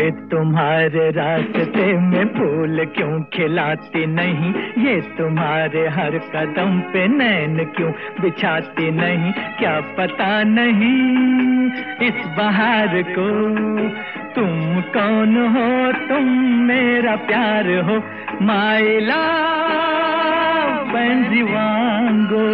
ये तुम्हारे रास्ते में फूल क्यों खिलाती नहीं, ये तुम्हारे हर कदम पे नैन क्यों बिछाती नहीं, क्या पता नहीं इस बहार को तुम कौन हो, तुम मेरा प्यार हो, माय लव बेंजीवांगो।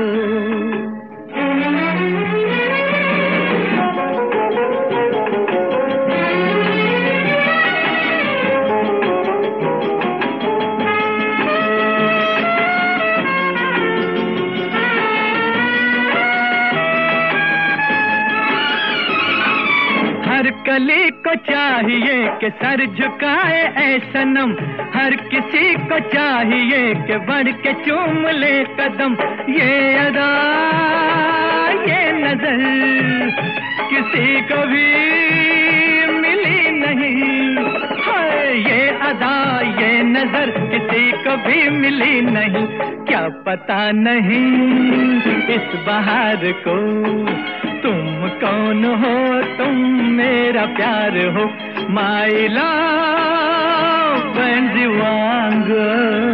हर कली को चाहिए कि सर झुकाए ऐ सनम, हर किसी को चाहिए कि बढ़ के चूम ले कदम, ये अदा ये नजर किसी को भी मिली नहीं, हाय ये अदा ये नजर किसी को भी मिली नहीं, क्या पता नहीं इस बहार को तुम कौन हो, तुम मेरा प्यार हो, माय लव बेंजीवांगो।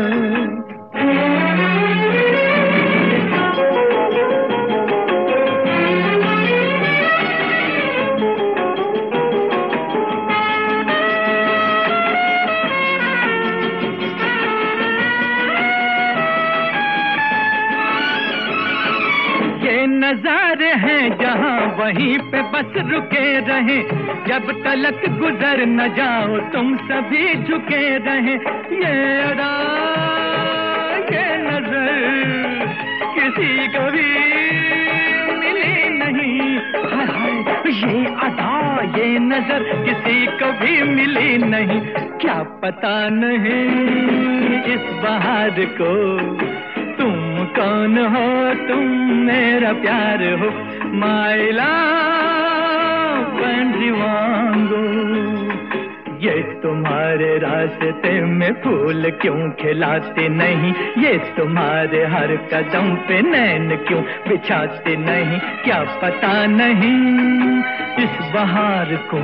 ये नजारे हैं जहाँ वहीं पे बस रुके रहे, जब तलक गुजर न जाओ तुम सभी झुके रहे, ये अदा ये नजर किसी को भी मिली नहीं, हाय हाय ये अदा ये नजर किसी को भी मिली नहीं, क्या पता नहीं इस बहार को तुम कौन हो, तुम मेरा प्यार हो, माय लव बेंजीवांगो। ये तुम्हारे रास्ते में फूल क्यों खिलाते नहीं, ये तुम्हारे हर कदम पे नैन क्यों बिछाते नहीं, क्या पता नहीं इस बहार को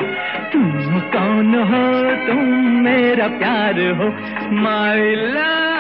तुम कौन हो, तुम मेरा प्यार हो, माय लव